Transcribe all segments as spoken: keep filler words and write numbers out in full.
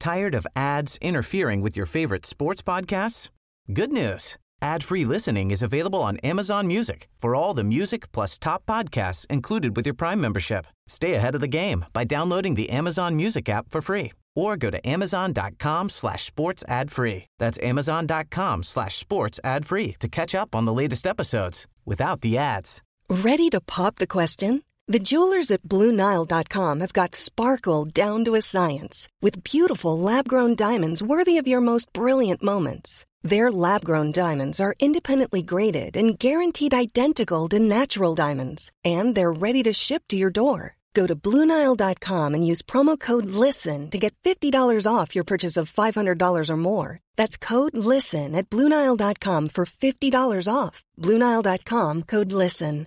Tired of ads interfering with your favorite sports podcasts? Good news. Ad-free listening is available on Amazon Music for all the music plus top podcasts included with your Prime membership. Stay ahead of the game by downloading the Amazon Music app for free or go to amazon.com slash sports ad free. That's amazon.com slash sports ad free to catch up on the latest episodes without the ads. Ready to pop the question? The jewelers at Blue Nile dot com have got sparkle down to a science with beautiful lab-grown diamonds worthy of your most brilliant moments. Their lab-grown diamonds are independently graded and guaranteed identical to natural diamonds, and they're ready to ship to your door. Go to Blue Nile dot com and use promo code LISTEN to get fifty dollars off your purchase of five hundred dollars or more. That's code LISTEN at Blue Nile dot com for fifty dollars off. Blue Nile dot com, code LISTEN.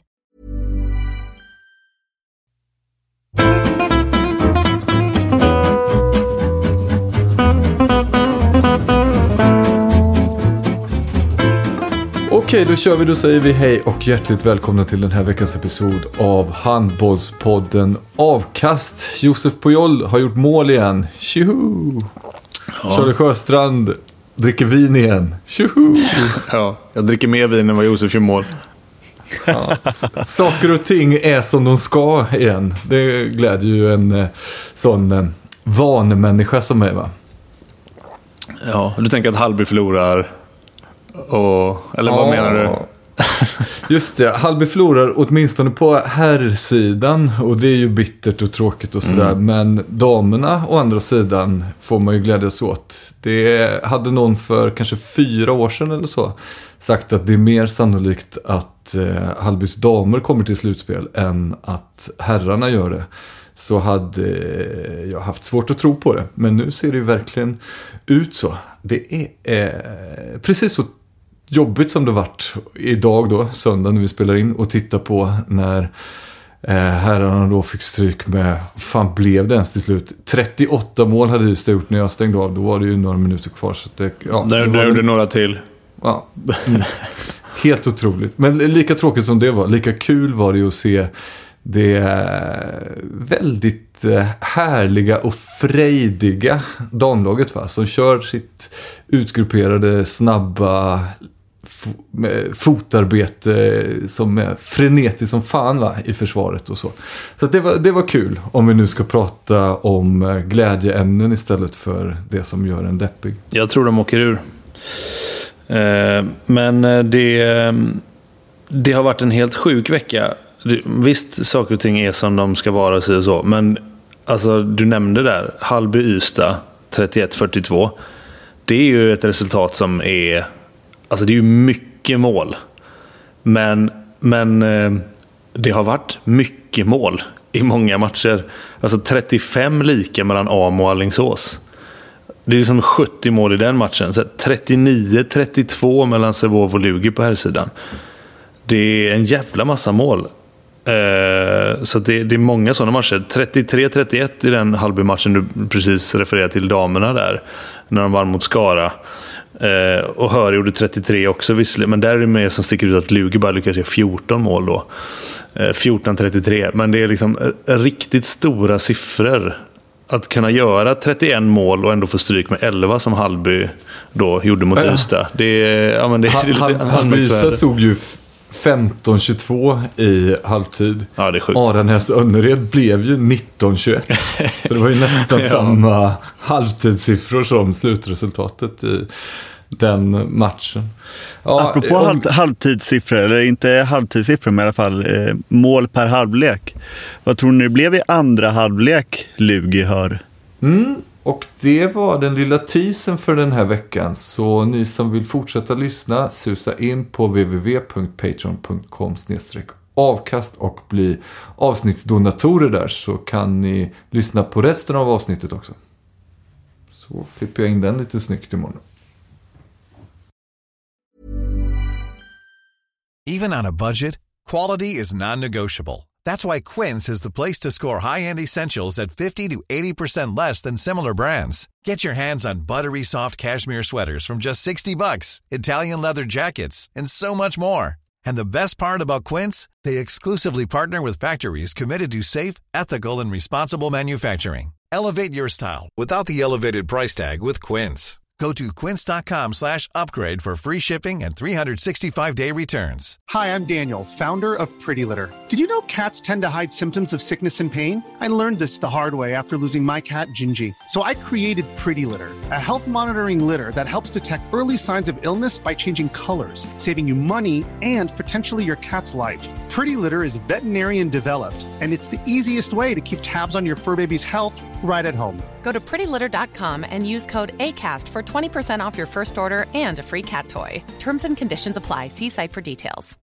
Okej, då kör vi. Då säger vi hej och hjärtligt välkomna till den här veckans episod av Handbollspodden Avkast. Josef Pujol har gjort mål igen. Tjoho! Ja. Charlie Sjöstrand dricker vin igen. Tjoho! Ja, jag dricker mer vin än vad Josef gör mål. Ja. Saker och ting är som de ska igen. Det glädjer ju en sån vanemänniska som mig, va? Ja, du tänker att Hallby förlorar... Och, eller vad ja. menar du? Just det, Hallby förlorar åtminstone på herrsidan och det är ju bittert och tråkigt och sådär. Mm. Men damerna å andra sidan får man ju glädjas åt. Det hade någon för kanske fyra år sedan eller så sagt att det är mer sannolikt att eh, Hallbys damer kommer till slutspel än att herrarna gör det. Så hade jag haft svårt att tro på det. Men nu ser det ju verkligen ut så. Det är eh, precis så jobbigt som det varit idag då, söndag när vi spelar in, och titta på när eh, herrarna då fick stryk med, fan blev det ens till slut? trettioåtta mål hade Ystad gjort när jag stängde av, då var det ju några minuter kvar. Så det, ja, där det gjorde några till. Ja, mm. Helt otroligt. Men lika tråkigt som det var, lika kul var det ju att se det väldigt härliga och frejdiga damlaget, va? Som kör sitt utgrupperade, snabba fotarbete som är frenetiskt som fan, va? I försvaret och så. Så att det, var, det var kul, om vi nu ska prata om glädjeämnen istället för det som gör en deppig. Jag tror de åker ur. Eh, men det, det har varit en helt sjuk vecka. Visst, saker och ting är som de ska vara och så, men alltså, du nämnde där Hallby-Ystad trettioett fyrtiotvå. Det är ju ett resultat som är, alltså det är ju mycket mål, men, men det har varit mycket mål i många matcher. Alltså trettiofem lika mellan Amo och Alingsås. Det är liksom sjuttio mål i den matchen. Så trettionio trettiotvå mellan Sävehof och Lugi på här sidan. Det är en jävla massa mål. Uh, så det, det är många sådana matcher. trettiotre trettioett i den Hallby-matchen du precis refererade till, damerna där, när de vann mot Skara. Uh, och Höre gjorde trettiotre också visserligen, men där är det mer som sticker ut att Lugi bara lyckas göra fjorton mål då. Uh, fjorton trettiotre, men det är liksom uh, riktigt stora siffror. Att kunna göra trettioett mål och ändå få stryk med elva som Hallby då gjorde mot ja. Ystad. Det är, ja, men det är ha, lite Hallby-Ystad stod ju femton tjugotvå i halvtid. Ja, det är sjukt. Aranäs Önnered blev ju nitton tjugoett. Så det var ju nästan ja. samma halvtidssiffror som slutresultatet i den matchen. Ja, apropå om... halv, halvtidssiffror, eller inte halvtidssiffror, men i alla fall eh, mål per halvlek. Vad tror ni det blev i andra halvlek, Lugi hör? Mm, och det var den lilla teasern för den här veckan. Så ni som vill fortsätta lyssna, susa in på w w w punkt patreon punkt com slash avkast och bli avsnittsdonatorer där, så kan ni lyssna på resten av avsnittet också. Så klipper jag in den lite snyggt imorgon. Even on a budget, quality is non-negotiable. That's why Quince is the place to score high-end essentials at fifty to eighty percent less than similar brands. Get your hands on buttery soft cashmere sweaters from just sixty bucks, Italian leather jackets, and so much more. And the best part about Quince, they exclusively partner with factories committed to safe, ethical, and responsible manufacturing. Elevate your style without the elevated price tag with Quince. Go to quince.com slash upgrade for free shipping and three sixty-five day returns. Hi, I'm Daniel, founder of Pretty Litter. Did you know cats tend to hide symptoms of sickness and pain? I learned this the hard way after losing my cat, Gingy. So I created Pretty Litter, a health monitoring litter that helps detect early signs of illness by changing colors, saving you money and potentially your cat's life. Pretty Litter is veterinarian developed, and it's the easiest way to keep tabs on your fur baby's health right at home. Go to pretty litter dot com and use code ACAST for twenty percent off your first order and a free cat toy. Terms and conditions apply. See site for details.